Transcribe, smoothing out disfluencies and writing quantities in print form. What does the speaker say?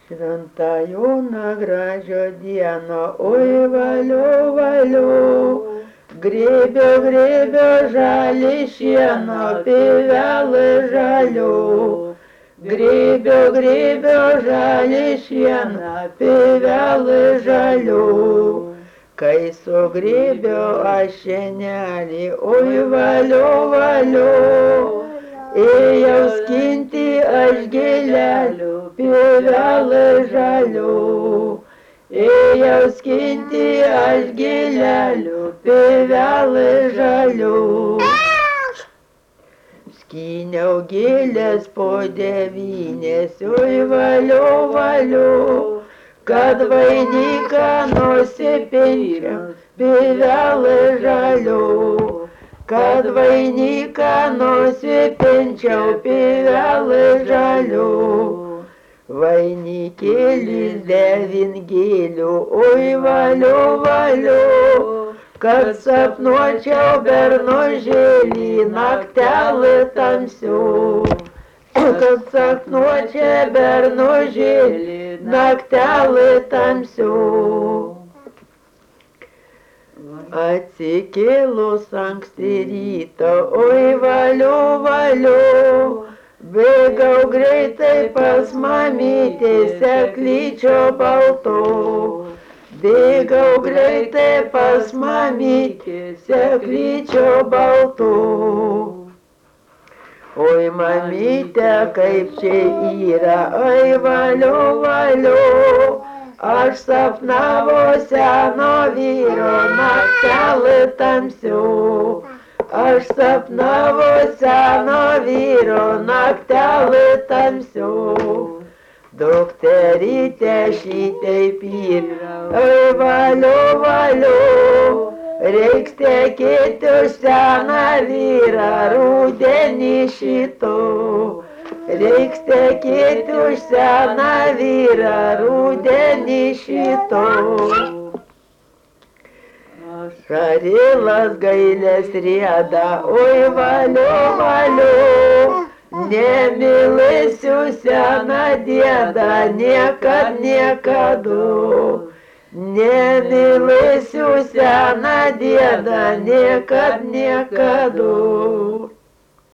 Šventą Joną gražią dieną, oi valio, valio, grėbio, grėbio žalį šieną, pivelą žaliu. Grėbio, grėbio žalį šieną, pivelą žaliu. Kai sugrėbio aš šienelį, oi valio, valio, ėjau skinti aš gėlelių, pivelą žaliu. Ėjau skinti aš gėlelių, pivelą žaliu. Skyniau gėlės po devynės, oi valio, valio, kad vainiką nusipinčiau, pivelą žaliu. Kad vainiką nusipinčiau, pivelą žaliu. Vainikėlis devingėlių, oi valio, valio, kad sapnuočiau bernužėlį naktelį tamsiu. Kad sapnuočiau bernužėlį naktelį tamsiu. Atsikėlus anksti rytą, oi valio, valio, bėgau greitai pas mamytę seklyčio balto. Bėgau greitai pas mamytę seklyčio balto. Oi mamyte, kaip čia yra, ai valio, valio, aš sapnavo seno vyro naktelį tamsiu. Aš sapnavo seno vyro naktelį tamsiu. Dukterytė šitaip yra, oi valio, valio, reiks tekėti už seną vyrą rudenį šito. Reiks tekėti už seną vyrą rudenį šito. Šarilas gailės rieda, oi valio, valio, nemylėsiu seną dėdą niekad, niekadu. Nemylėsiu seną dėdą niekad, niekadu.